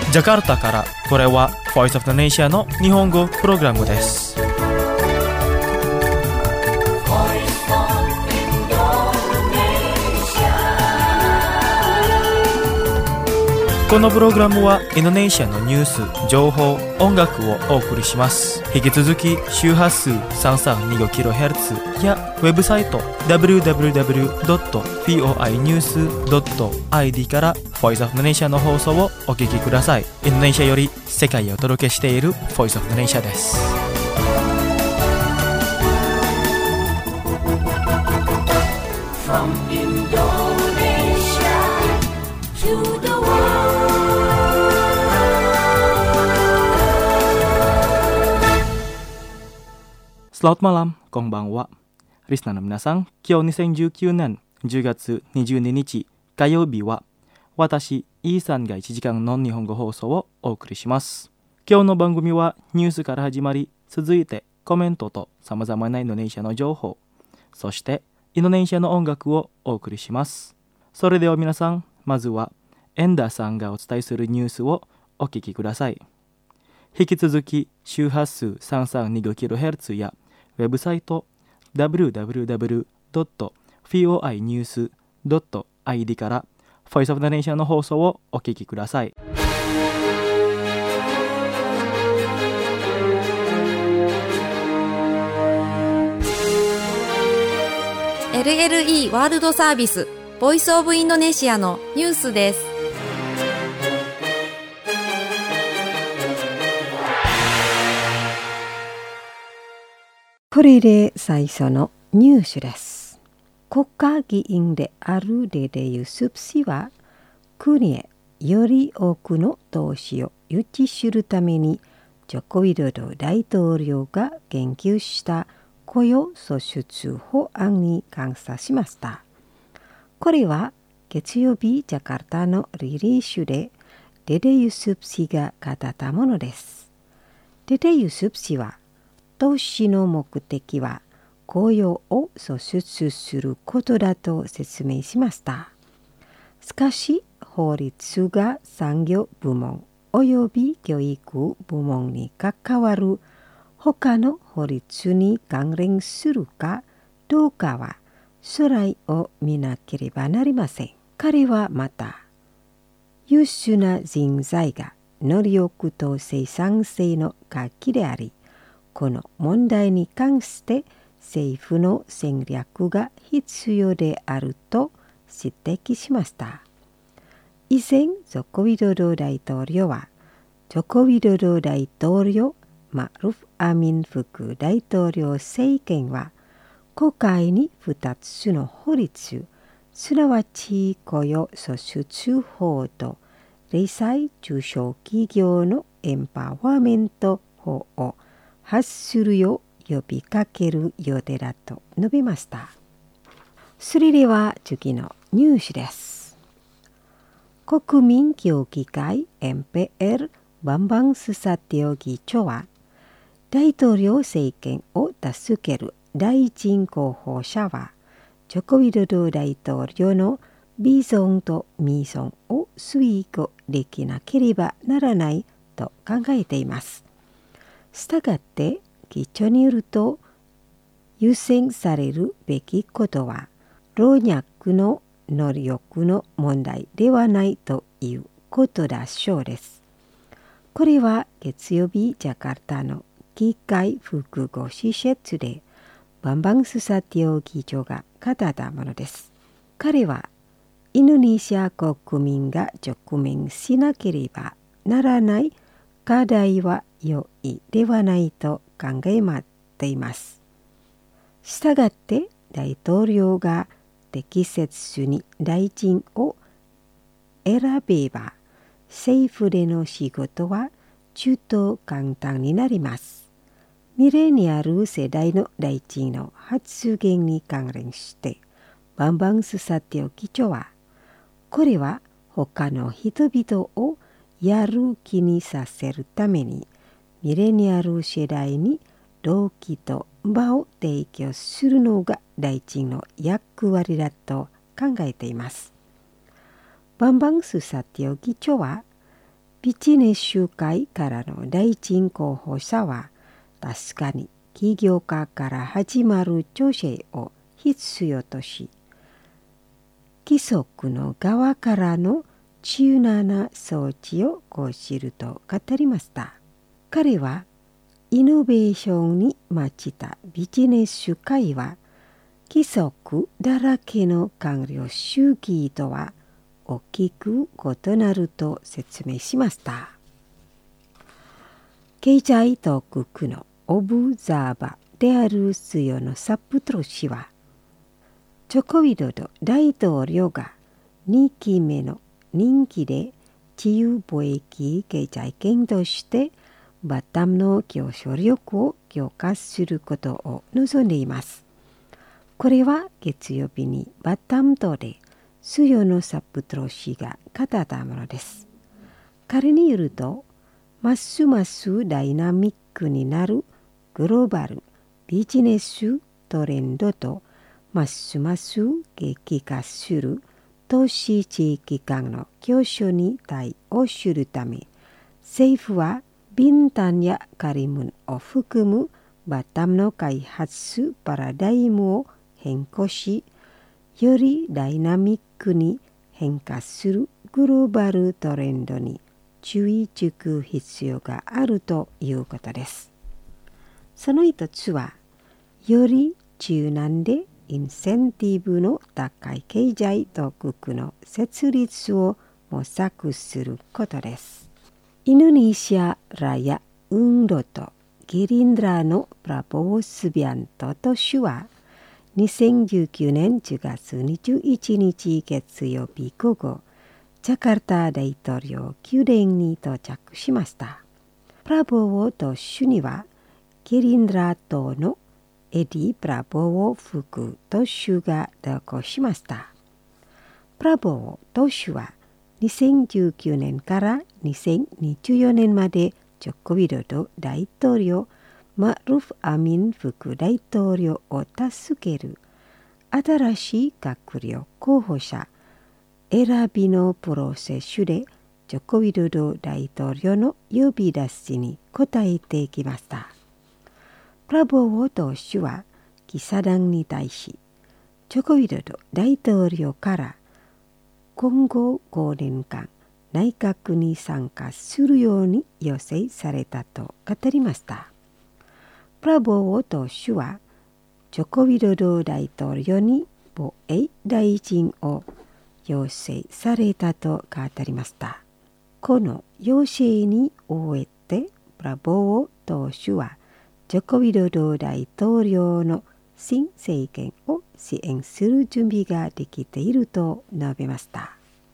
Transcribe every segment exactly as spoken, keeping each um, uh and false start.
ジャカルタからこれは Voice of the Nation の日本語プログラムです。このプログラムはインドネシアのニュース、情報、音楽をお送りします。引き続き周波数 さんさんにごキロヘルツ やウェブサイト ダブリューダブリューダブリュードットフォーアイニュースドットアイディー から Voice of the Nation の放送をお聞きください。インドネシアより世界をお届けしている Voice of the Nation です。From Indonesia to the Selamat malam, konbanwa. リスナーの皆さん、今日にせんじゅうきゅうねんじゅうがつにじゅうににち火曜日は、私、イーさんがいちじかんの日本語放送をお送りします。今日の番組はニュースから始まり、続いてコメントと様々なインドネシアの情報、そしてインドネシアの音楽をお送りします。それでは皆さん、まずはエンダーさんがお伝えするニュースをお聞きください。引き続き周波数 さんさんにごキロヘルツ やウェブサイト ダブリューダブリューダブリュードットフォーアイニュースドットアイディー から Voice of the Nation の放送をお聞きください。 エルエルイー ワールドサービス Voice of Indonesia のニュースです。 これで最初のニュースです。国会議員であるデデユスプ氏は、国へより多くの投資を誘致するために、ジョコウィドド大統領が言及した雇用創出法案に感謝しました。これは月曜日ジャカルタのリリースでデデユスプ氏が語ったものです。デデユスプ氏は、投資の目的は雇用を創出することだと説明しました。しかし、法律が産業部門および教育部門に関わる他の法律に関連するかどうかは将来を見なければなりません。彼はまた、優秀な人材が能力と生産性の楽器であり、この問題に関して政府の戦略が必要であると指摘しました。以前、ジョコウィドド大統領は、ジョコウィドド大統領、マルフ・アミン副大統領政権は、国会にふたつの法律、すなわち雇用創出法と零細中小企業のエンパワーメント法を発するよう呼びかける予定だと述べました。それでは次のニュースです。国民協議会 エムピーエル バンバンスサティオ議長は、大統領政権を助ける大臣候補者は、ジョコウィドド大統領のビジョンとミッションを遂行できなければならないと考えています。したがって、議長によると、優先されるべきことは、老若の能力の問題ではないということだそうです。これは月曜日、ジャカルタの議会複合施設で、バンバンスサティオ議長が語ったものです。彼は、インドネシア国民が直面しなければならない課題は良いではないと考えています。したがって大統領が適切に大臣を選べば、政府での仕事は中途簡単になります。ミレニアル世代の大臣の発言に関連して、バンバンスサティオ議長は、これは他の人々をやる気にさせるために、ミレニアル世代に動機と場を提供するのが大臣の役割だと考えています。バンバンスサティオ議長は、 ビジネス界からの大臣候補者は確かに起業家から始まる女性を必要とし、規則の側からの柔軟な装置を講じると語りました。彼はイノベーションに満ちたビジネス界は規則だらけの官僚主義とは大きく異なると説明しました。経済当局のオブザーバーであるスヨノサプトロ氏は、ジョコウィドド大統領がにきめの任期で自由貿易経済圏としてバタムの競争力を強化することを望んでいます。これは月曜日にバタム島でスヨノサプトロ氏が語ったものです。彼によると、ますますダイナミックになるグローバルビジネストレンドとますます激化する都市地域間の競争に対応するため、政府はビンタンやカリムンを含むバタムの開発パラダイムを変更し、よりダイナミックに変化するグローバルトレンドに注意づく必要があるということです。その一つは、より柔軟でインセンティブの高い経済当局の設立を模索することです。インドネシアラヤ・ウンドとゲリンドラのプラボー・スビアント党首は、にせんじゅうきゅうねんじゅうがつにじゅういちにち月曜日午後、ジャカルタ大統領宮殿に到着しました。プラボー党首には、ゲリンドラ党のエディ・プラボー副党首が同行しました。プラボー党首はにせんじゅうきゅうねんからにせんにじゅうよねんまでジョコウィドド大統領、マルフ・アミン副大統領を助ける新しい閣僚候補者選びのプロセスでジョコウィドド大統領の呼び出しに応えてきました。プラボー党首は記者団に対し、ジョコウィドド大統領から今後ごねんかん内閣に参加するように要請されたと語りました。プラボー党首はジョコウィドド大統領に防衛大臣を要請されたと語りました。この要請に応えてプラボー党首はジョコウィドド大統領の新政権を支援する準備ができていると述べました。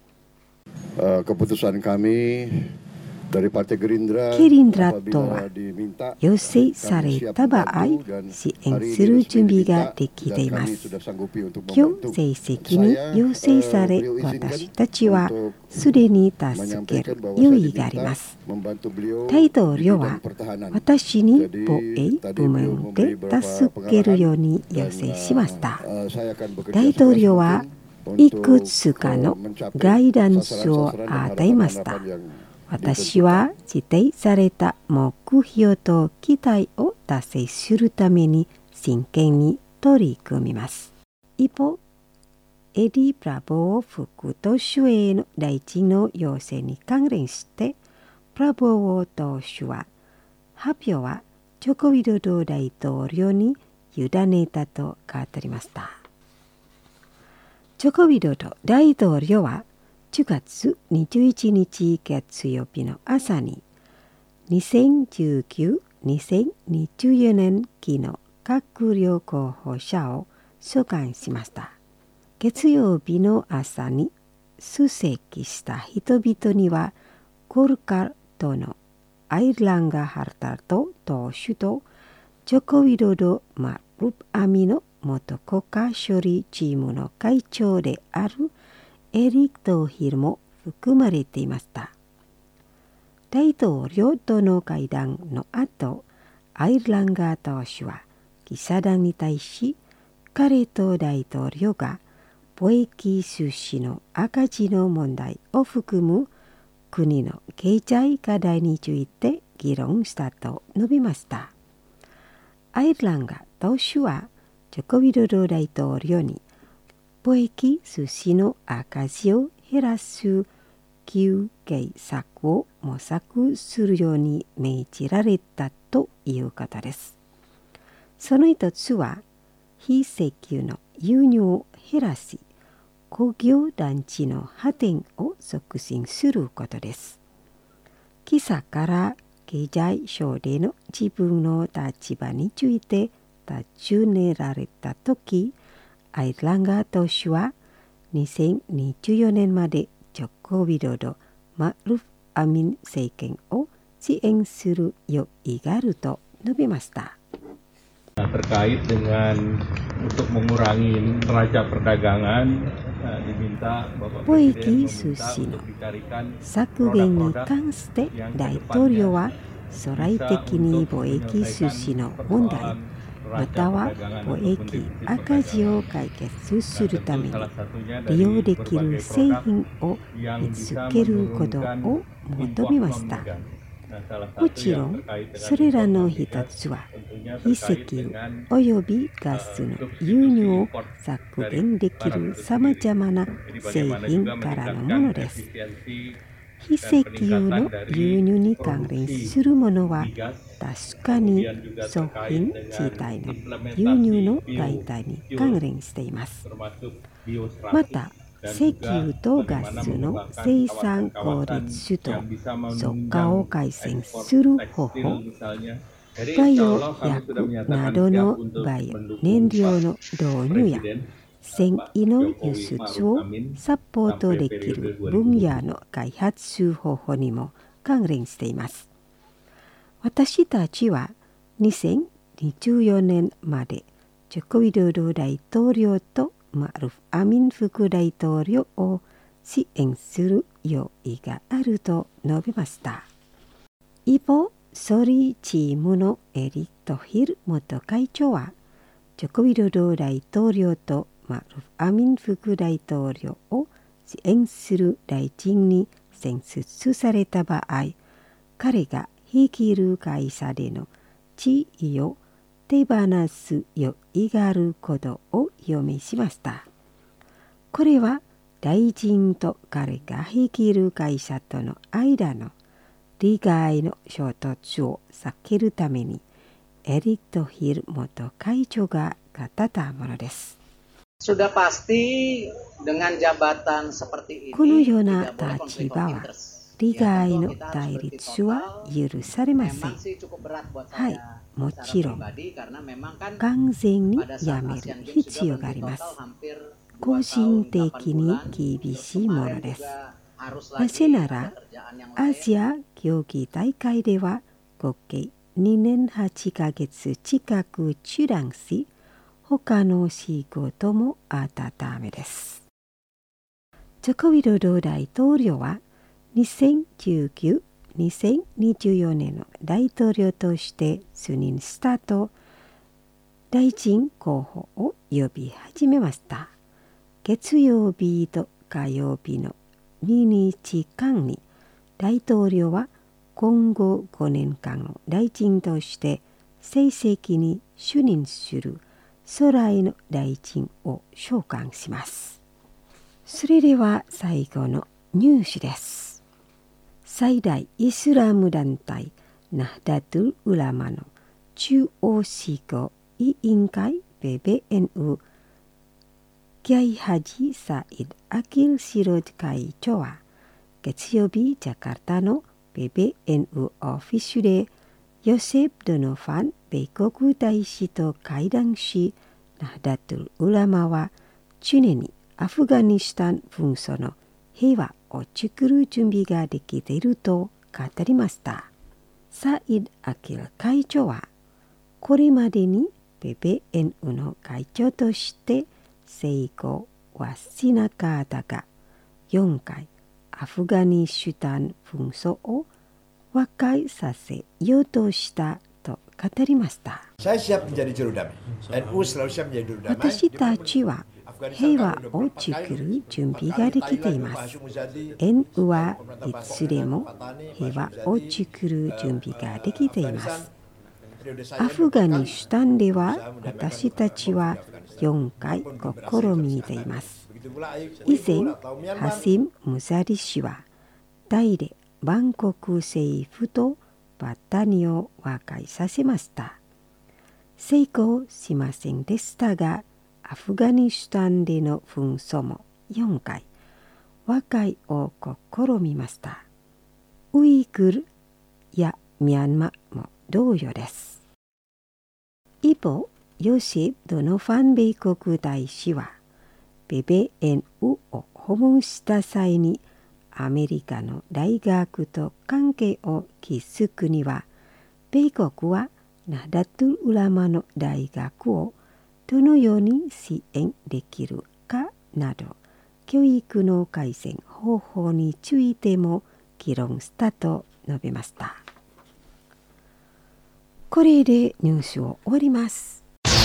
Keputusan kami dari Partai Gerindra ゲリンドラ党は要請された場合、支援する準備ができています。今日正式に要請され、私たちはすでに助ける用意があります。大統領は私に防衛部門で助けるように要請しました。大統領はいくつかのガイダンスを与えました。私は指定された目標と期待を達成するために真剣に取り組みます。一方、エディ・プラボー副党首への大臣の要請に関連して、プラボー党首は発表はジョコウィドド大統領に委ねたと語りました。ジョコウィドド大統領はじゅうがつにじゅういちにち月曜日の朝ににせんじゅうきゅう、にせんにじゅうよねん期の閣僚候補者を所管しました。月曜日の朝に出席した人々には、ゴルカとのアイルランガ・ハルタルト党首とジョコウィドド・マルプ・アミの元国家処理チームの会長であるエリック・トーヒルも含まれていました。大統領との会談の後、アイルランガ党首は記者団に対し、彼と大統領が貿易収支の赤字の問題を含む国の経済課題について議論したと述べました。アイルランド当初はジョコビドド大統領に貿易収支の赤字を減らす救済策を模索するように命じられたということです。その一つは非石油の輸入を減らし、工業団地の発展を促進することです。記者から経済省での自分の立場について尋ねられたとき、アイルランド党首はにせんにじゅうよねんまでジョコビドド・マルフ・アミン政権を支援する余意があると述べました。 Terkait dengan untuk mengurangi neraca perdagangan, diminta Bapak Presiden meminta 削減に関して大統領は将来的に貿易収支の問題または貿易赤字を解決するために利用できる製品を見つけることを求めました。もちろんそれらの一つは非石油およびガスの輸入を削減できるさまざまな製品からのものです。非石油の輸入に関連するものは確かに商品自体の輸入の代替に関連しています。また石油とガスの生産効率と増加を改善する方法、バイオ薬などのバイオ燃料の導入や繊維の輸出をサポートできる分野の開発方法にも関連しています。私たちはにせんにじゅうよねんまでジョコビドド大統領とマルフ・アミン副大統領を支援する用意があると述べました。一方、総理チームのエリット・ヒル元会長はジョコビドド大統領とマルフ・アミン副大統領を支援する大臣に選出された場合、彼が率いる会社での地位を手放す余意があることを表明しました。これは大臣と彼が率いる会社との間の利害の衝突を避けるためにエリット・ヒル元会長が語ったものです。 Sudah pasti dengan jabatan seperti ini このような立場は利害の対立は許されません。はい、もちろん完全にやめる必要があります。個人的に厳しいものです。なぜならアジア競技大会では合計にねんはちかげつ近く中断し、他の仕事もあったためです。ジョコビドド大統領はにせんじゅうきゅう、にせんにじゅうよねんの大統領として就任したと大臣候補を呼び始めました。月曜日と火曜日のににちかんに大統領は今後ごねんかんの大臣として正式に就任する将来の大臣を召喚します。それでは最後のニュースです。最大イスラム団体ナフダトゥル・ウラマの中央執行委員会 ピービーエヌユー キャイ・ハジ・サイド・アキル・シロジ会長は月曜日ジャカルタの ピービーエヌユー オフィスでヨセフ・ドノファン米国大使と会談し、ナフダトゥル・ウラマは常にアフガニスタン紛争の平和を作る準備ができていると語りました。サイド・アキル会長はこれまでに ピービーエヌユー の会長として成功はしなかったが、よんかいアフガニスタン紛争を和解させようとしたと語りました。 Saya siap menjadi juru damai. N U selalu siap menjadi juru damai. 私たちは平和を作る準備ができています。エヌユー はいつでも平和を作る準備ができています。アフガニスタンでは私たちはよんかい試みています。以前、ハシム・ムザリ氏はタイでバンコク政府とバタニを和解させました。成功しませんでしたが、アフガニスタンでの紛争もよんかい和解を試みました。ウイグルやミャンマーも同様です。一方、ヨセフ・ドノファン米国大使はペペエヌユーを訪問した際にアメリカの大学と関係を築くには、米国はナダトゥル・ウラマの大学をどのように支援できるかなど、教育の改善方法についても議論したと述べました。これでニュースを終わります。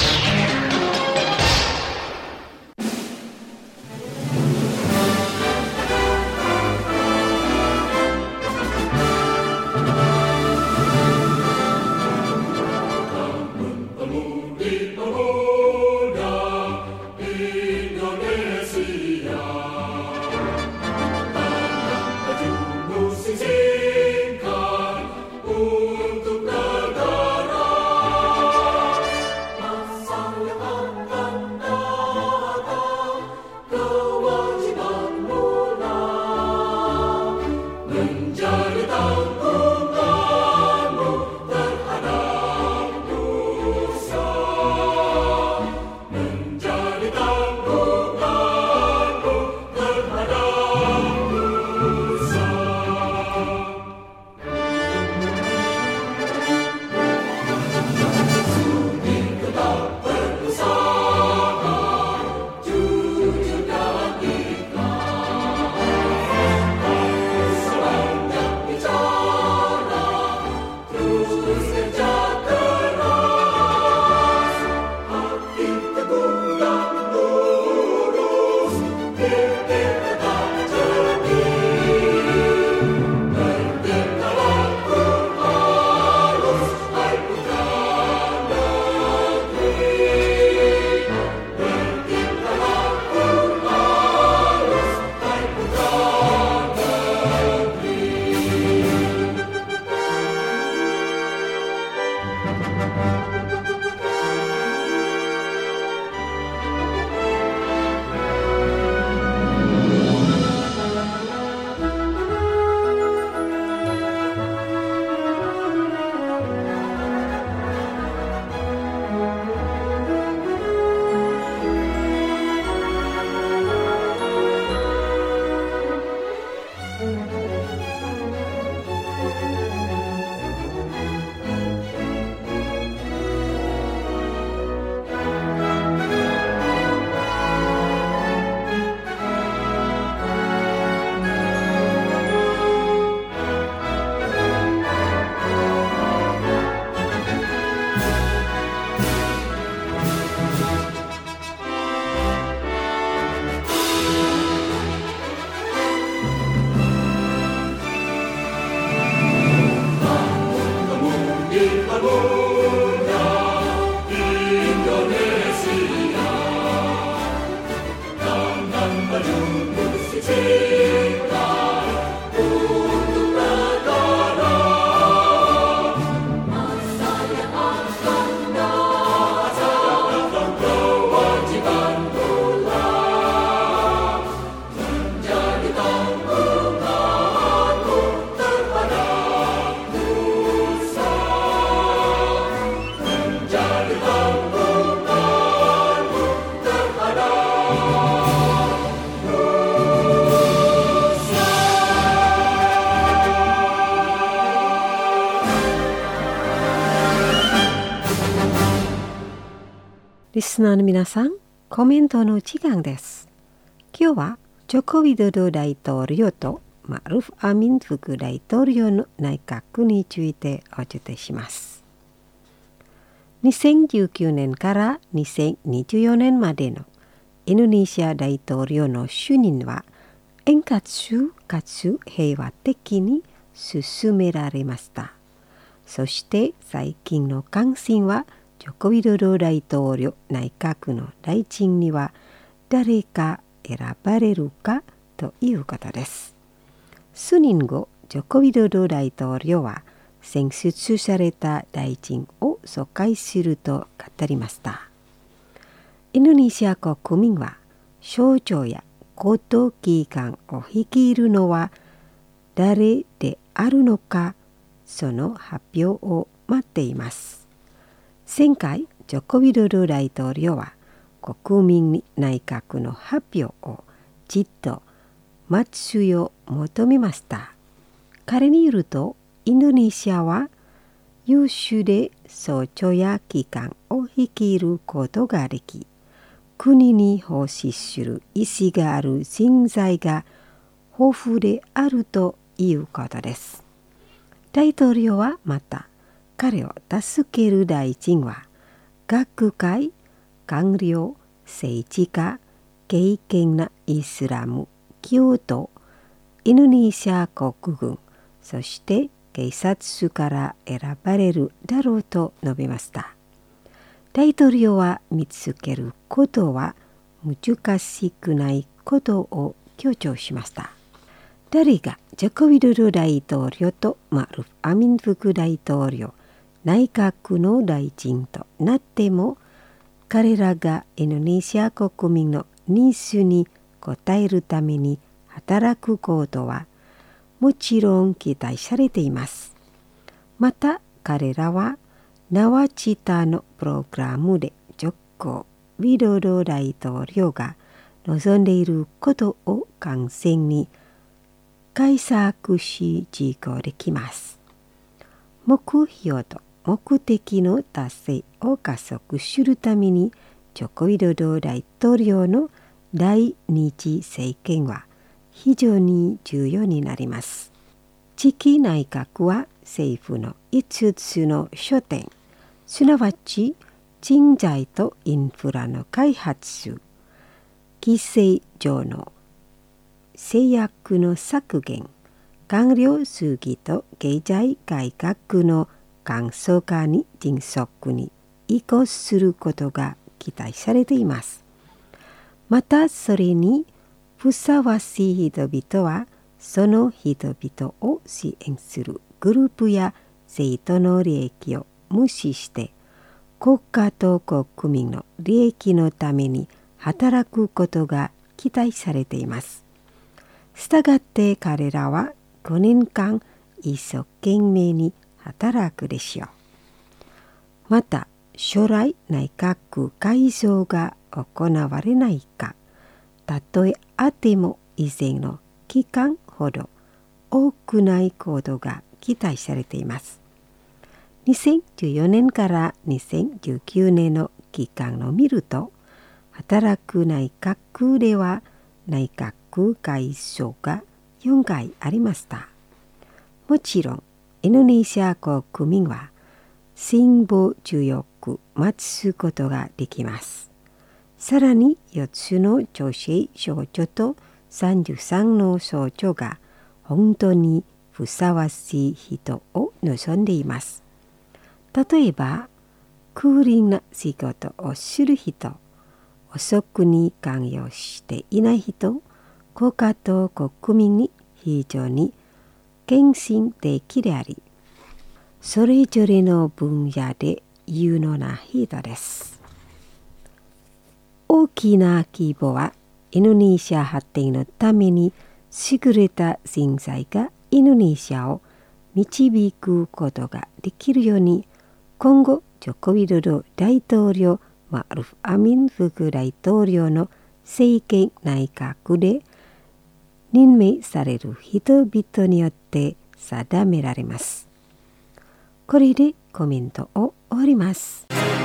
リスナーの皆さん、コメントの時間です。今日はジョコ・ウィドド大統領とマルフ・アミン副大統領の内閣についてお伝えします。 にせんじゅうきゅうねんからにせんにじゅうよねんまでのインドネシア大統領の就任は円滑かつ平和的に進められました。そして最近の関心はジョコウィドド大統領内閣の大臣には誰か選ばれるかということです。数年後、ジョコウィドド大統領は選出された大臣を疎開すると語りました。インドネシア国民は省庁や高等機関を率いるのは誰であるのか、その発表を待っています。前回、ジョコウィドド大統領は国民に内閣の発表をじっと待つよう求めました。彼によると、インドネシアは優秀で省庁や機関を率いることができ、国に奉仕する意思がある人材が豊富であるということです。大統領はまた、彼を助ける大臣は、学会、官僚、政治家、敬虔なイスラム、教徒、インドネシア国軍、そして警察から選ばれるだろうと述べました。大統領は見つけることは難しくないことを強調しました。誰がジョコウィドド大統領とマルフ・アミン副大統領、内閣の大臣となっても、彼らがインドネシア国民のニーズに応えるために働くことはもちろん期待されています。また彼らはナワチタのプログラムでジョコウィドド大統領が望んでいることを完全に解釈し実行できます。目標と目的の達成を加速するためにジョコウィドド大統領の第二次政権は非常に重要になります。次期内閣は政府のいつつの焦点、すなわち人材とインフラの開発、規制上の制約の削減、官僚主義と経済改革の簡素化に迅速に移行することが期待されています。またそれにふさわしい人々はその人々を支援するグループや政党の利益を無視して国家と国民の利益のために働くことが期待されています。したがって彼らはごねんかん一生懸命に働くでしょう。また将来内閣改造が行われないか、たとえあっても以前の期間ほど多くないことが期待されています。にせんじゅうよねんからにせんじゅうきゅうねんの期間を見ると、働く内閣では内閣改造がよんかいありました。もちろんインドネシア国民は辛抱強く待つことができます。さらによっつの女性省庁とさんじゅうさんの省庁が本当にふさわしい人を望んでいます。例えば、クリーンな仕事をする人、遅くに関与していない人、国家と国民に非常に献身的であり、それぞれの分野で有能な人です。大きな規模はインドネシア発展のために優れた人材がインドネシアを導くことができるように、今後ジョコウィドド大統領、マルフ・アミン副大統領の政権内閣で任命される人々によって定められます。これでコメントを終わります。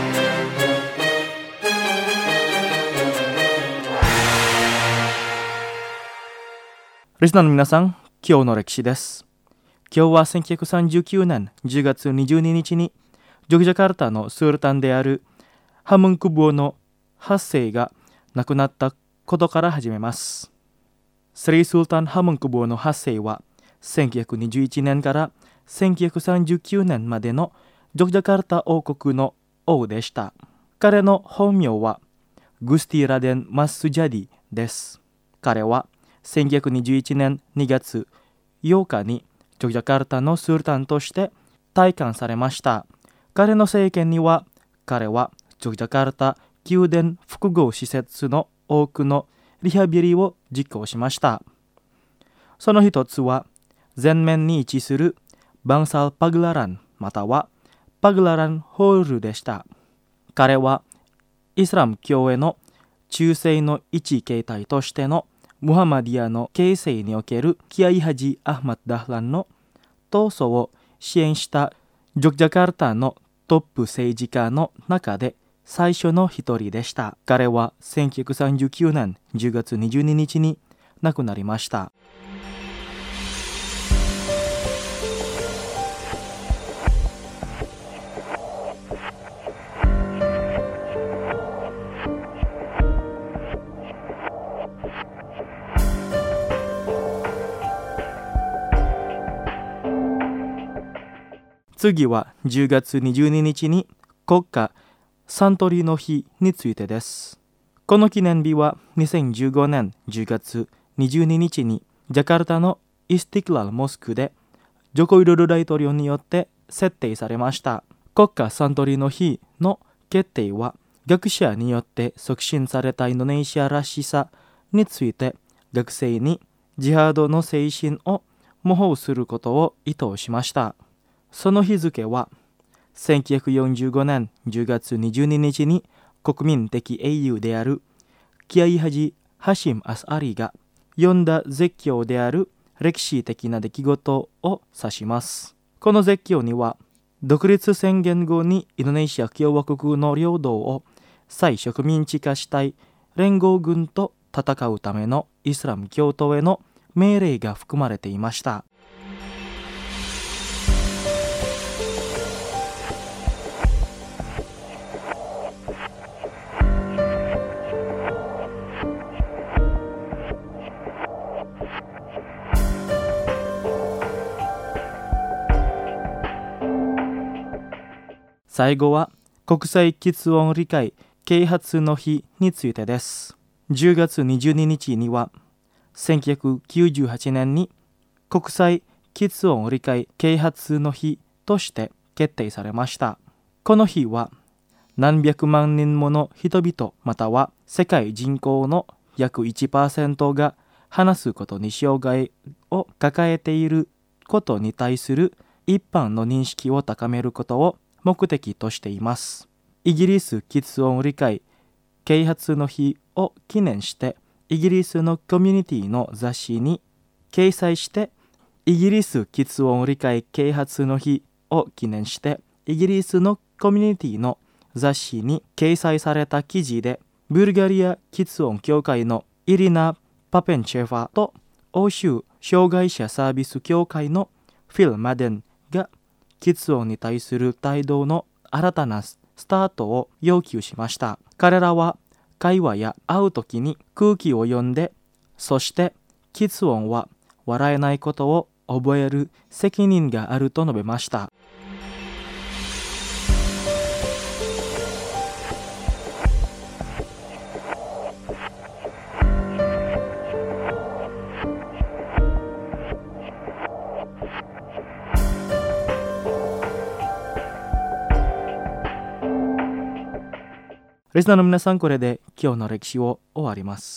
リスナーの皆さん、今日の歴史です。今日はせんきゅうひゃくさんじゅうきゅうねんじゅうがつにじゅうににちにジョグジャカルタのスルタンであるハムンクブオのはっせいが亡くなったことから始めます。スリースルタンハムンクブオのはっせいはせんきゅうひゃくにじゅういちねんからせんきゅうひゃくさんじゅうきゅうねんまでのジョグジャカルタ王国の王でした。彼の本名はグスティ・ラデン・マッスジャディです。彼はせんきゅうひゃくにじゅういちねんにがつようかにジョグジャカルタのスルタンとして戴冠されました。彼の政権には彼はジョグジャカルタ宮殿複合施設の多くのリハビリを実行しました。その一つは前面に位置するバンサル・パグラランまたはパグラランホールでした。彼はイスラム教への忠誠の一形態としてのムハマディアの形成におけるキアイハジ・アフマッド・ダフランの闘争を支援したジョグジャカルタのトップ政治家の中で最初の一人でした。彼はせんきゅうひゃくさんじゅうきゅうねんじゅうがつにじゅうににちに亡くなりました。次はじゅうがつにじゅうににちに国家サントリーの日についてです。この記念日はにせんじゅうごねんじゅうがつにじゅうににちにジャカルタのイスティクラルモスクでジョコウィドド大統領によって設定されました。国家サントリーの日の決定は学者によって促進されたインドネシアらしさについて学生にジハードの精神を模倣することを意図しました。その日付はせんきゅうひゃくよんじゅうごねんじゅうがつにじゅうににちに国民的英雄であるキアイハジ・ハシム・アスアリが読んだ絶叫である歴史的な出来事を指します。この絶叫には独立宣言後にインドネシア共和国の領土を再植民地化したい連合軍と戦うためのイスラム教徒への命令が含まれていました。最後は国際喫音理解啓発の日についてです。じゅうがつにじゅうににちにはせんきゅうひゃくきゅうじゅうはちねんに国際喫音理解啓発の日として決定されました。この日は何百万人もの人々または世界人口の約 いちパーセント が話すことに障害を抱えていることに対する一般の認識を高めることを目的としています。イギリス喫音理解啓発の日を記念してイギリスのコミュニティの雑誌に掲載してイギリス喫音理解啓発の日を記念してイギリスのコミュニティの雑誌に掲載された記事でブルガリア喫音協会のイリナ・パペンチェファと欧州障害者サービス協会のフィル・マデンが喫音に対する態度の新たなスタートを要求しました。彼らは会話や会うときに空気を読んで、そして喫音は笑えないことを覚える責任があると述べました。リスナーの皆さん、これで今日の歴史を終わります。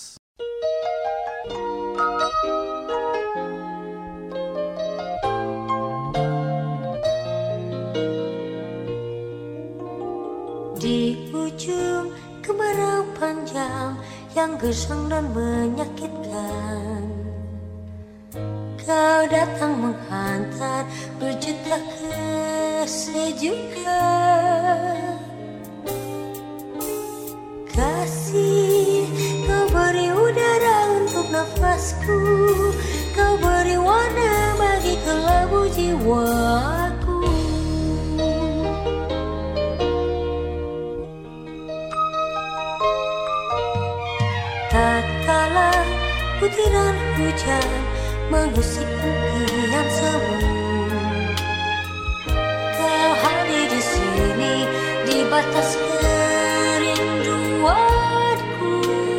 Di ujung kemarau panjang yang gersang dan menyakitkan, kau datang menghantar berjuta kesejukan. Kasih, kau beri udara untuk nafasku, kau beri warna bagi kelabu jiwaku. tatkala butiran hujan mengusik impian semu. Kau hadir di sini di batas kerinduanku.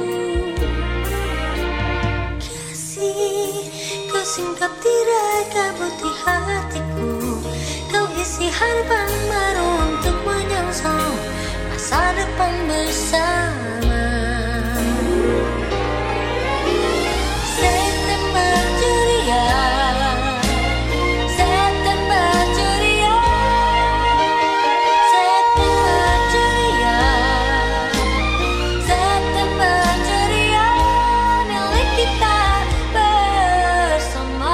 Kasih, kau singkap tirai kabut di hatiku. Kau isi harapan baru untuk menyongsong masa depan bersama. September ceria, September ceria, September ceria, September ceria, milik kita bersama.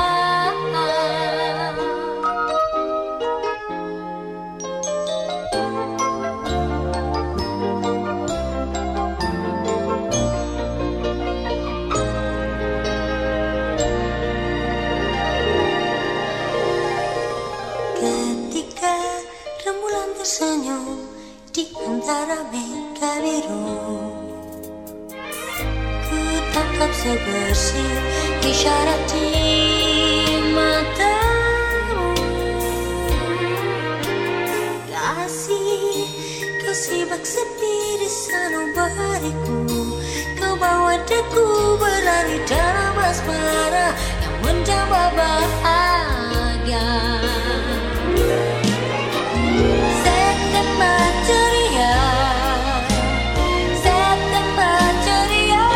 Ketika rembulan tersenyum di antara mega biru, ku tangkap sebersih isyarat di matamu. Kasih, kau sibak sepi di sanubariku. Kau bawa deku berlari dalam asmara yang menjambah bahagia. September ceria, September ceria,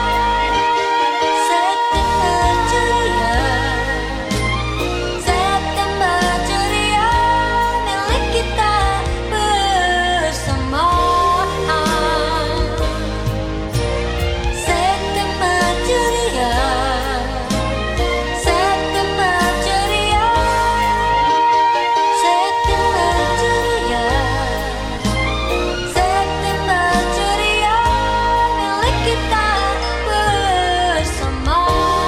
September ceria, September ceria, milik kita bersama. September ceria, September ceria, September ceria, September ceria, milik kita bersama.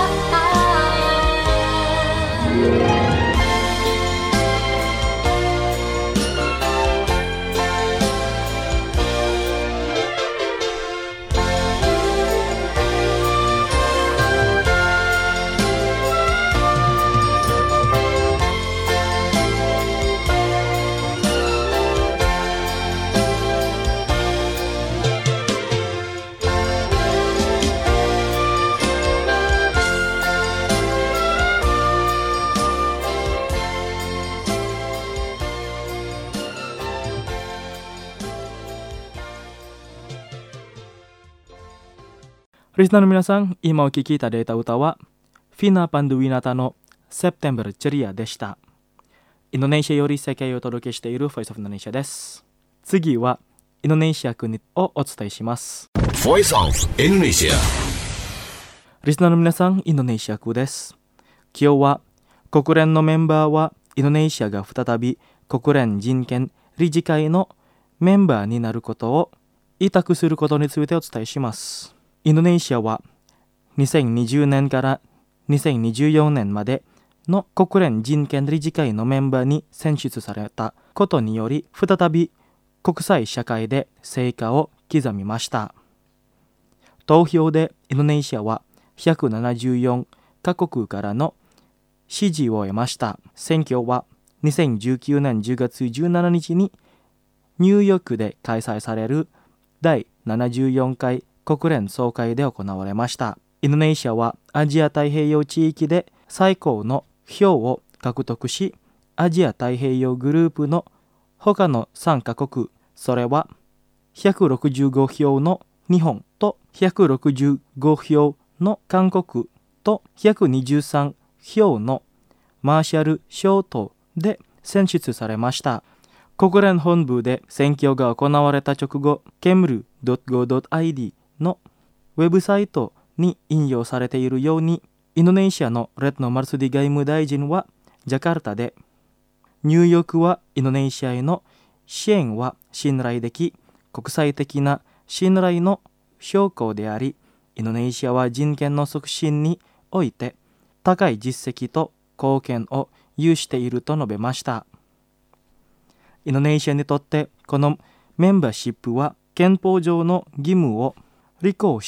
Risna no minasan, ima o kiki ta deta uta wa Fina Panduwinata no September ceria でした。インドネシアより世界をお届けしている Voice of Indonesia です。次はインドネシア国をお伝えします。 Voice of Indonesia。 リスナーの皆さん、インドネシア国です。今日は国連のメンバーはインドネシアが再び国連人権理事会のメンバーになることを委託することについてお伝えします。インドネシアはにせんにじゅうねんからにせんにじゅうよねんまでの国連人権理事会のメンバーに選出されたことにより、再び国際社会で成果を刻みました。投票でインドネシアはひゃくななじゅうよんカ国からの支持を得ました。選挙はにせんじゅうきゅうねんじゅうがつじゅうしちにちにニューヨークで開催されるだいななじゅうよんかい国連総会で行われました。インドネシアはアジア太平洋地域で最高の票を獲得し、アジア太平洋グループの他のさんカ国、それはひゃくろくじゅうごひょうの日本とひゃくろくじゅうごひょうの韓国とひゃくにじゅうさんひょうのマーシャル諸島で選出されました。国連本部で選挙が行われた直後、ケムル ドットゴー ドット アイディー のウェブサイトに引用されているように、インドネシアのレッノ・マルスディ外務大臣はジャカルタで、ニューヨークはインドネシアへの支援は信頼でき、国際的な信頼の証拠であり、インドネシアは人権の促進において高い実績と貢献を有していると述べました。インドネシアにとってこのメンバーシップは憲法上の義務を履行し、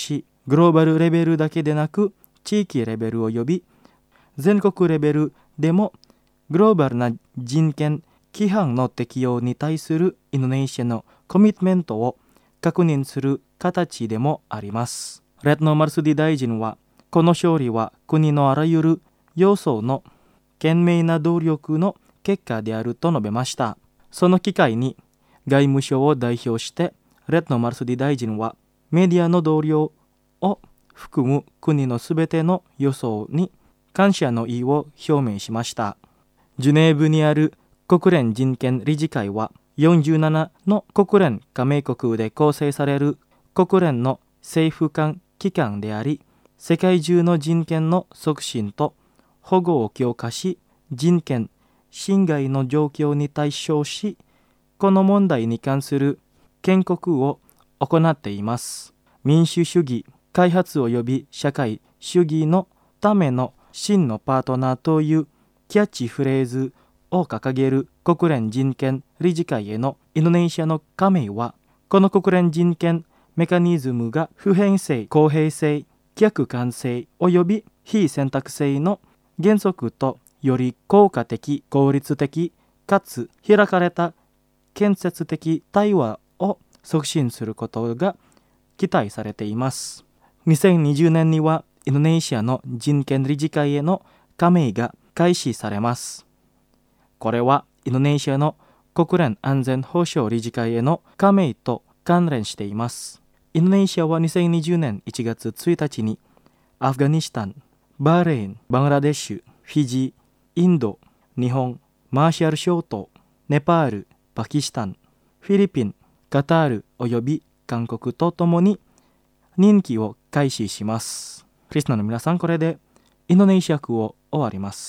グローバルレベルだけでなく地域レベルを呼び、全国レベルでもグローバルな人権規範の適用に対するインドネシアのコミットメントを確認する形でもあります。レッノ・マルスディ大臣は、この勝利は国のあらゆる要素の懸命な努力の結果であると述べました。その機会に外務省を代表してレッノ・マルスディ大臣はメディアの同僚を含む国のすべての要素に感謝の意を表明しました。ジュネーブにある国連人権理事会はよんじゅうななの国連加盟国で構成される国連の政府間機関であり、世界中の人権の促進と保護を強化し、人権侵害の状況に対処し、この問題に関する建国を行っています。民主主義開発及び社会主義のための真のパートナーというキャッチフレーズを掲げる国連人権理事会へのインドネシアの加盟は、この国連人権メカニズムが普遍性、公平性、客観性及び非選択性の原則とより効果的、効率的かつ開かれた建設的対話を促進することが期待されています。にせんにじゅうねんにはインドネシアの人権理事会への加盟が開始されます。これはインドネシアの国連安全保障理事会への加盟と関連しています。インドネシアはにせんにじゅうねんいちがつついたちにアフガニスタン、バーレーン、バングラデシュ、フィジー、インド、日本、マーシャル諸島、ネパール、パキスタン、フィリピン、カタールおよび韓国とともに任期を開始します。リスナーの皆さん、これでインドネシア区を終わります。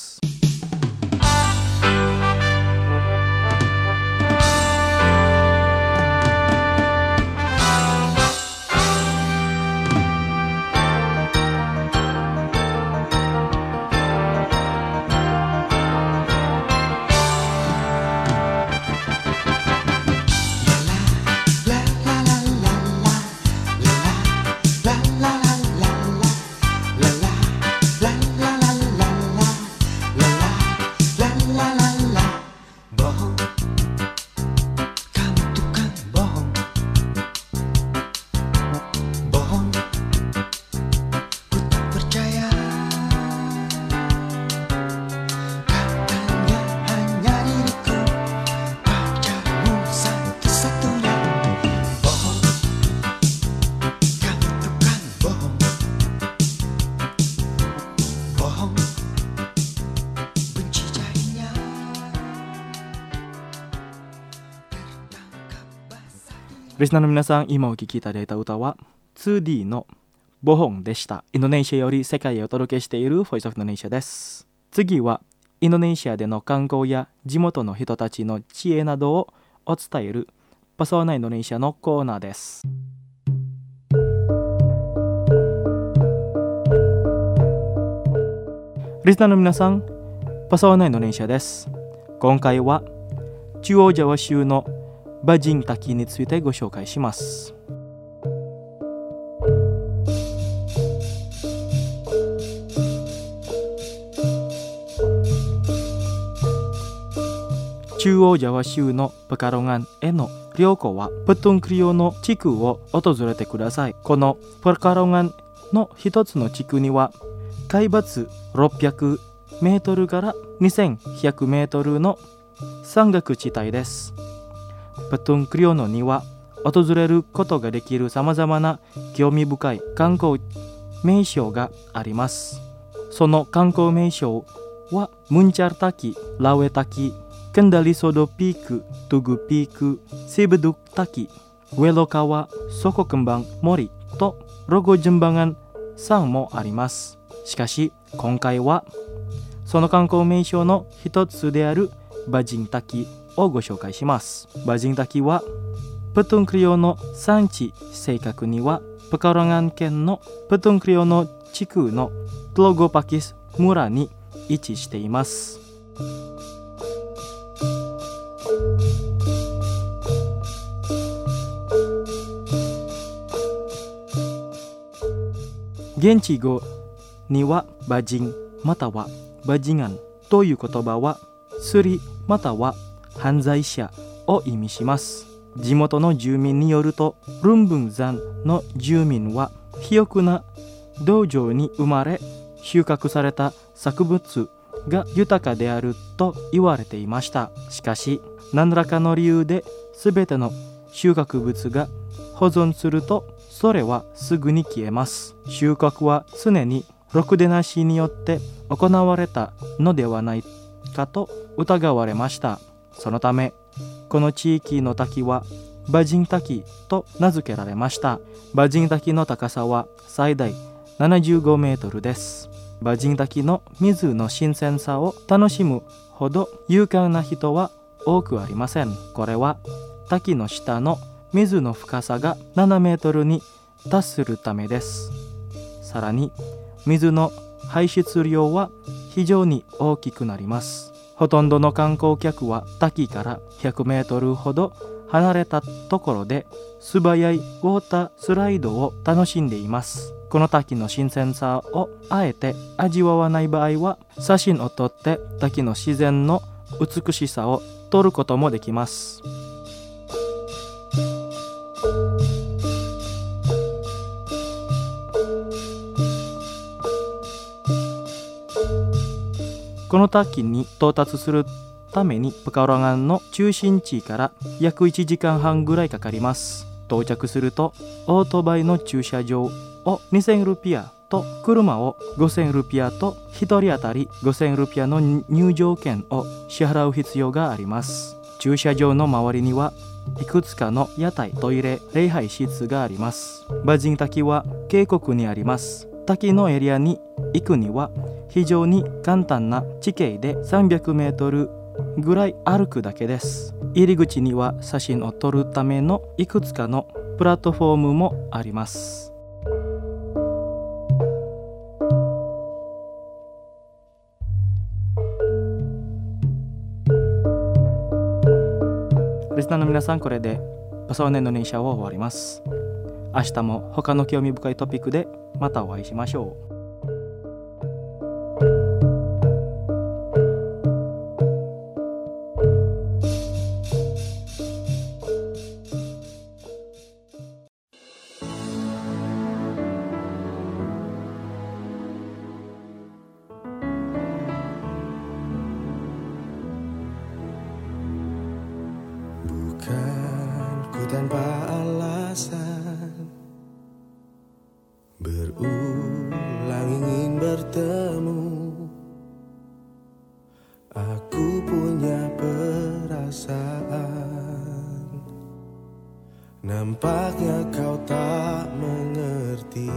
リスナーの皆さん、今お聴きいただいた歌は ツーディー のボホンでした。インドネシアより世界へお届けしている Voice of Indonesia です。次はインドネシアでの観光や地元の人たちの知恵などをお伝えるパソーナインドネシアのコーナーです。リスナーの皆さん、パソーナインドネシアです。今回は中央ジャワ州のバジン滝についてご紹介します。中央ジャワ州のペカロガンへの旅行はプトンクリオの地区を訪れてください。このペカロガンの一つの地区には海抜ろっぴゃくメートルからにせんひゃくメートルの山岳地帯です。ペトンクリオのには訪れることができるさまざまな興味深い観光名所があります。その観光名所はムンチャル滝、ラウェ滝、ケンダリソドピーク、トゥグピーク、セブドゥク滝、ウェロ川、ソコクンバン森とロゴジュンバンガン山もあります。しかし今回はその観光名所の一つであるバジン滝をご紹介します。バジン滝はプトンクリオの産地、正確にはペカロガン県のプトンクリオの地区のトロゴパキス村に位置しています。 現地語には馬人または馬人案という言葉はスリまたは犯罪者を意味します。地元の住民によると、ルンブン山の住民は肥沃な土壌に生まれ、収穫された作物が豊かであると言われていました。しかし、何らかの理由で全ての収穫物が保存すると、それはすぐに消えます。収穫は常にろくでなしによって行われたのではないかと疑われました。そのため、この地域の滝は馬人滝と名付けられました。馬人滝の高さは最大ななじゅうごメートルです。馬人滝の水の新鮮さを楽しむほど勇敢な人は多くありません。これは滝の下の水の深さがななメートルに達するためです。さらに水の排出量は非常に大きくなります。ほとんどの観光客は滝からひゃくメートルほど離れたところで素早いウォータースライドを楽しんでいます。この滝の新鮮さをあえて味わわない場合は、写真を撮って滝の自然の美しさを撮ることもできます。この滝に到達するためにプカオラガンの中心地から約いちじかんはんぐらいかかります。到着するとオートバイの駐車場をにせんルピアと車をごせんルピアとひとり当たりごせんルピアの入場券を支払う必要があります。駐車場の周りにはいくつかの屋台、トイレ、礼拝室があります。馬人滝は渓谷にあります。滝のエリアに行くには非常に簡単な地形でさんびゃくメートルぐらい歩くだけです。入り口には写真を撮るためのいくつかのプラットフォームもあります。リスナーの皆さん、これでパソネンドネシャを終わります。明日も他の興味深いトピックでまたお会いしましょう。 Tanpa alasan berulang ingin bertemu, aku punya perasaan, nampaknya kau tak mengerti.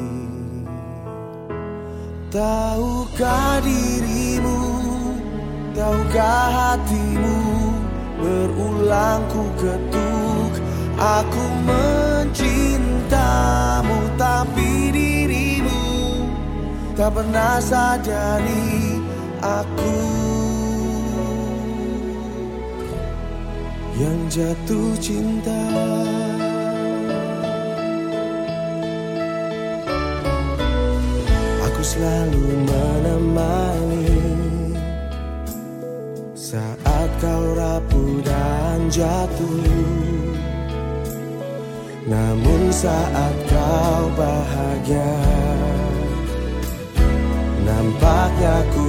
Tahukah dirimu, tahukah hatimu, berulang ku ketuk, aku mencintamu, tapi dirimu tak pernah sadari aku yang jatuh cinta. Aku selalu menemani saat kau rapuh dan jatuh, namun saat kau bahagia, nampaknya ku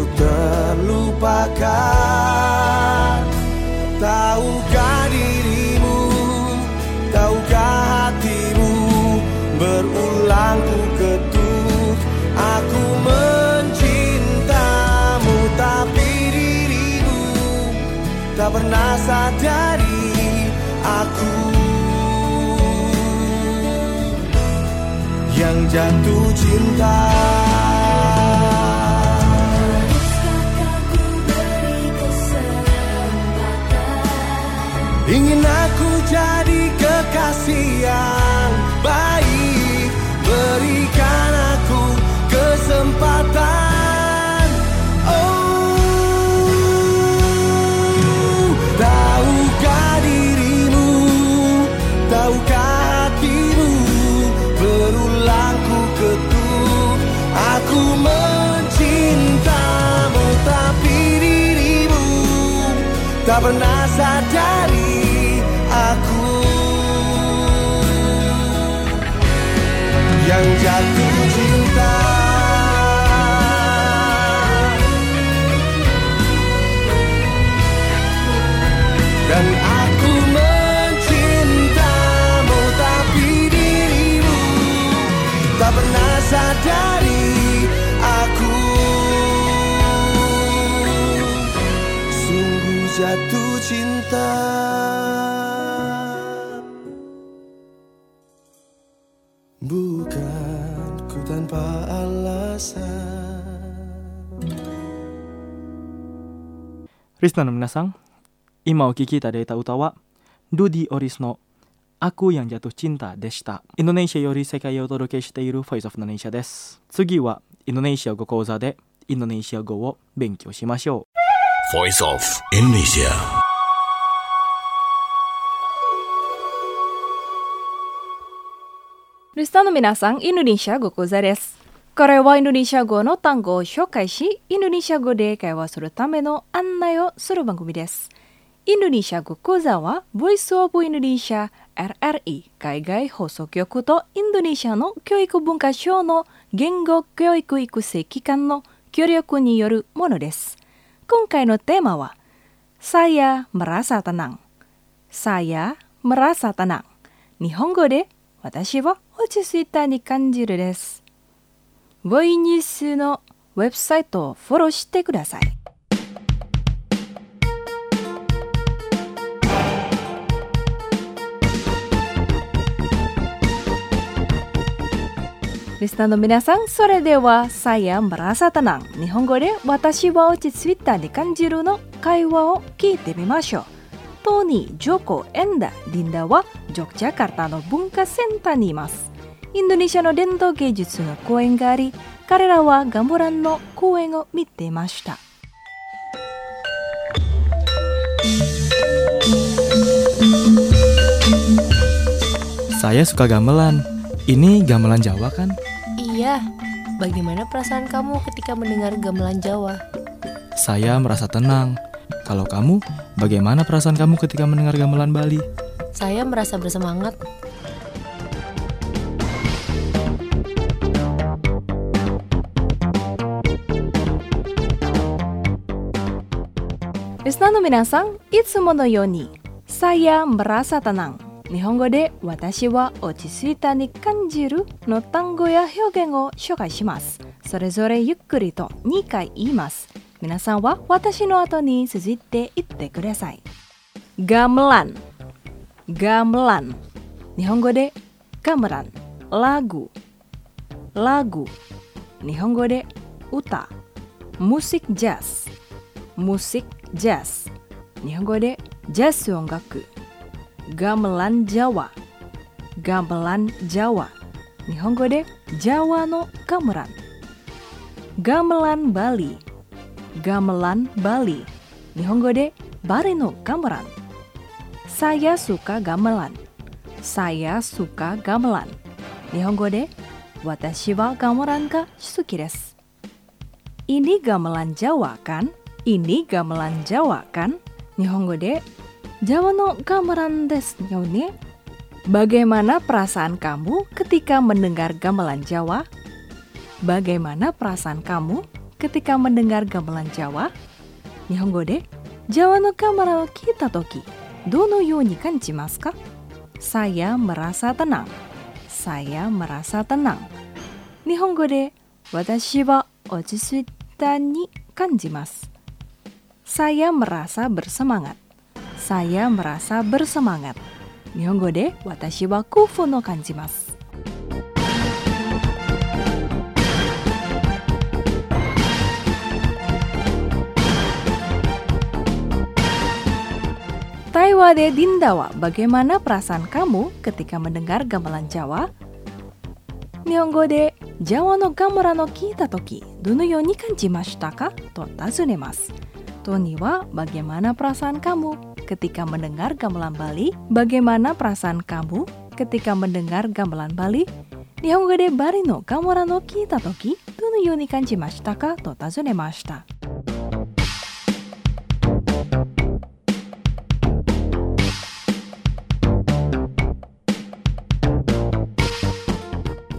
terlupakan. Tahukah dirimu, tahukah hatimu, berulang ku ketuk, aku mencintamu, tapi dirimu tak pernah sadari aku yang jatuh cinta. Ingin aku jadi kekasih yang baik, berikan aku kesempatan. Oh, tahukah dirimu, tahukah hatimu, berulang ku ketuk, tak pernah sadari aku yang jatuh cinta. Dan aku mencintamu, tapi dirimu tak pernah sadari aku sungguh jatuh cinta. Bukan ku tanpa alasan. Risna no minasang, ima o kiki tadeta uta wa Dudy Oris no Aku yang jatuh cinta deshita. Indonesia yori sekai o toroke shiteiru Voice of Indonesia desu. Tsugi wa Indonesia go kouza de Indonesia go wo benkyou shimashou. Voice of Indonesia. Risna no minasang, Indonesia go kouza desu. Kore wa Indonesia go no tango o shoukai shi, Indonesia go de kaiwa suru tame no annai o suru bangumi desu. Indonesia go kouza wa Voice of Indonesia R R I 海外放送局とインドネシアの教育文化省の言語教育育成機関の協力によるものです。今回のテーマは Saya merasa tenang. Saya merasa tenang. 日本語で私は落ち着いたに感じるです。ボイニュースのウェブサイトをフォローしてください。リスナーの皆さん、それでは Saya merasa tenang 日本語で私は落ち着いたに感じるの会話を聞いてみましょう。トニー、ジョコ、エンダ、リンダはジョクジャカルタの文化センターにいます。インドネシアの伝統芸術の公演があり、彼らはガムランの公演を見ていました。 Saya suka gamelan. Ini gamelan Jawa kan? Iya. Bagaimana perasaan kamu ketika mendengar gamelan Jawa? Saya merasa tenang. Kalau kamu, bagaimana perasaan kamu ketika mendengar gamelan Bali? Saya merasa bersemangat. Listenerの皆さん、いつものように Saya merasa tenang。日本語で私は落ち着いたに感じるの単語や表現を紹介します。それぞれゆっくりとにかい言います。皆さんは私の後に続いて言ってください。Gamelan、gamelan。日本語でgamelan、lagu、lagu。日本語で歌、musik jazz、musik jazz。日本語でジャズ音楽。Gamelan Jawa, gamelan Jawa. 日本語で Jawa no gamelan. Gamelan Bali, gamelan Bali. 日本語で Bali no gamelan. Saya suka gamelan, saya suka gamelan. 日本語で私はガメランが好きです。Ini gamelan Jawa kan? Ini gamelan Jawa kan? 日本語でJawa no gamelan desu yo ne. Bagaimana perasaan kamu ketika mendengar gamelan Jawa? Bagaimana perasaan kamu ketika mendengar gamelan Jawa? Nihongo de Jawa no gamelan o kita toki dono you ni kanjimasu ka? Saya merasa tenang. Saya merasa tenang. Nihongo de watashi wa ochisuita ni kanjimasu. Saya merasa bersemangat. Saya merasa bersemangat. Nihongo de watashi wa kufu no kanjimasu. Taiwa de Dinda wa bagaimana perasaan kamu ketika mendengar gamelan Jawa? Nihongo de Jawa no gamelan no kita toki dono you ni kanjimashita ka? To tazunemasu. Toni wa bagaimana perasaan kamu ketika mendengar gamelan Bali? Bagaimana perasaan kamu ketika mendengar gamelan Bali? Nihongo de Bali no gamelan no kita toki dono you ni kanjimashita ka? To tazunemasu.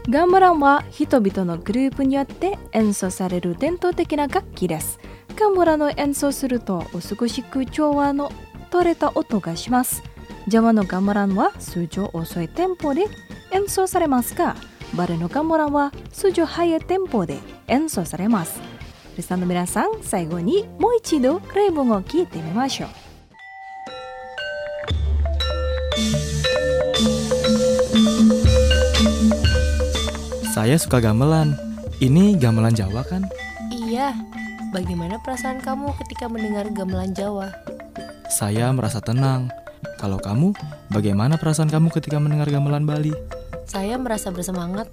ガムランは人々のグループによって演奏される伝統的な楽器です。ガムランを演奏すると美しく調和の取れた音がします。ジャワのガムランは通常遅いテンポで演奏されますが、バレエのガムランは通常速いテンポで演奏されます。リスナーの皆さん、最後にもう一度例文を聞いてみましょう。 Saya suka gamelan. Ini gamelan Jawa kan? Iya. Bagaimana perasaan kamu ketika mendengar gamelan Jawa? Saya merasa tenang. Kalau kamu, bagaimana perasaan kamu ketika mendengar gamelan Bali? Saya merasa bersemangat.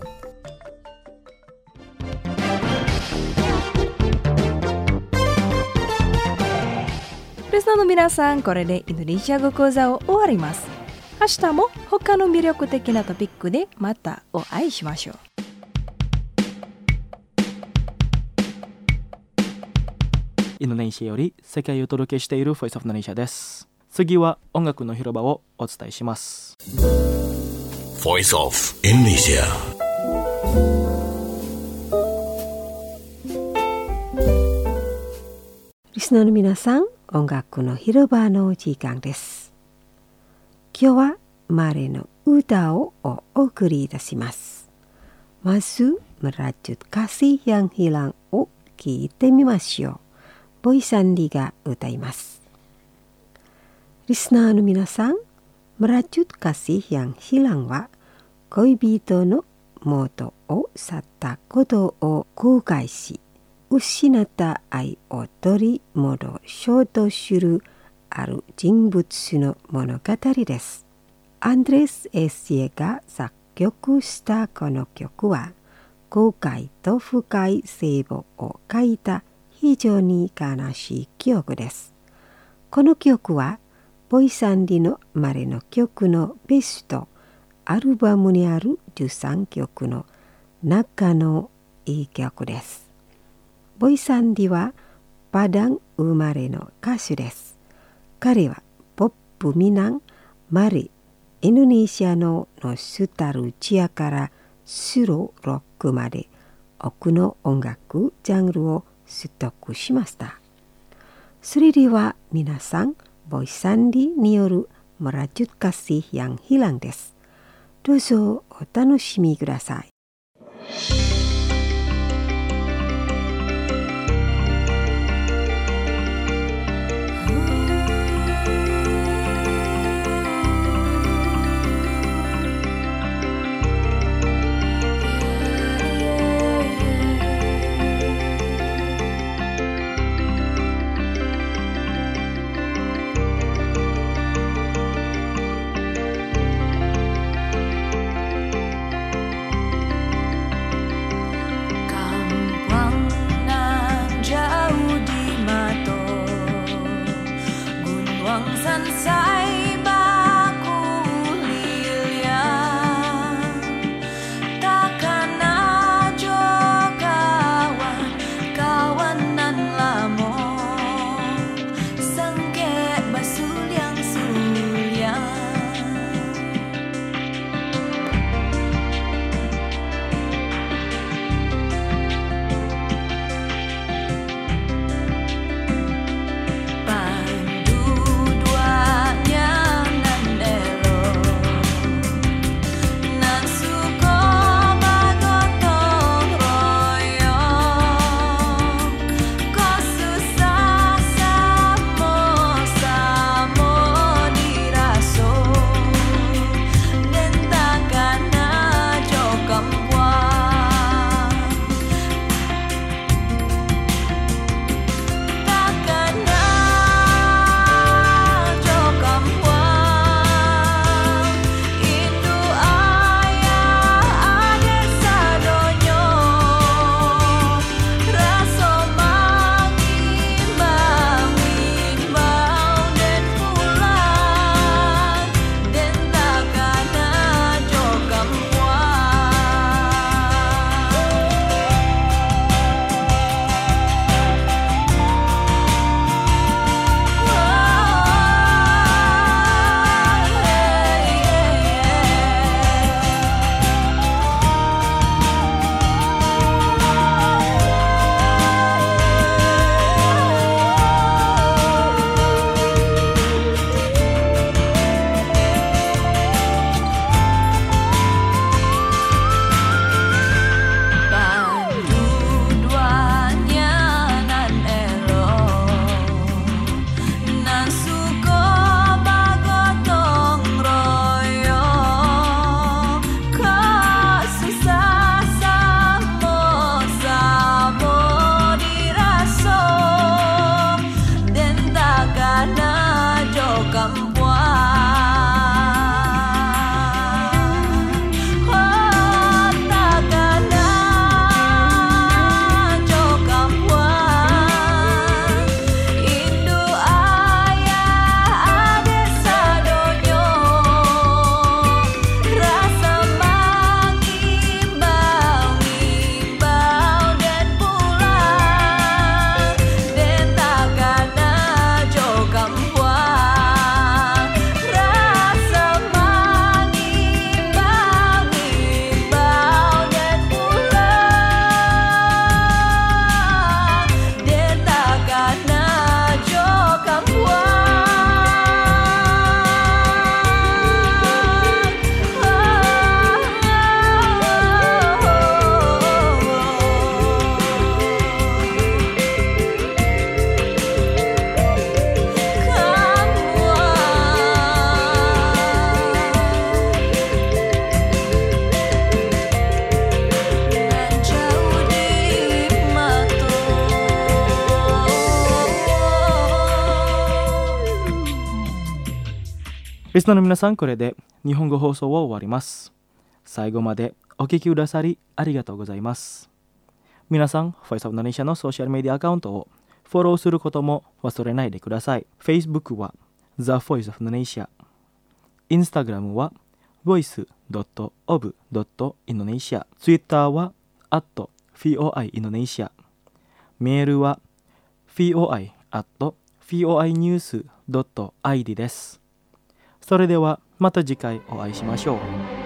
Listenerの皆さん、これでインドネシア語講座を終わります。明日も他の魅力的なトピックでまたお会いしましょう。 インドネシアより世界をお届けしている Voice of Indonesia です。次は音楽の広場をお伝えします。 Voice of Indonesia。 リスナーの皆さん、音楽の広場の時間です。今日はマレの歌をお送りいたします。まず、Merajut Kasih Yang Hilangを聞いてみましょう。ボイサンディが歌います。リスナーの皆さん、Merajut Kasih Yang Hilangは恋人の元を去ったことを後悔し、失った愛を取り戻そうとするある人物の物語です。アンドレス・エシエが作曲したこの曲は、後悔と深い聖母を書いた非常に悲しい曲です。この曲は、ボイサンディのマレの曲のベストアルバムにあるじゅうさんきょくの中のいい曲です。ボイサンディはパダン生まれの歌手です。彼はポップミナン、マレ、インドネシアのノスタルジアからスローロックまで多くの音楽ジャンルを取得しました。それでは皆さん、ボイサンディによるMerajut Kasih Yang Hilangです。どうぞお楽しみください。 リスナーの皆さん、これで日本語放送を終わります。最後までお聞きくださりありがとうございます。皆さん、Voice of Indonesia のソーシャルメディアアカウントをフォローすることも忘れないでください。Facebook は The Voice of Indonesia、Instagram は ボイスドットオブドットインドネシア、Twitter は アットフィーオーアイインドネシア、メールは フィーオーアイアットフィーオーアイニュースドットアイディー です。それではまた次回お会いしましょう。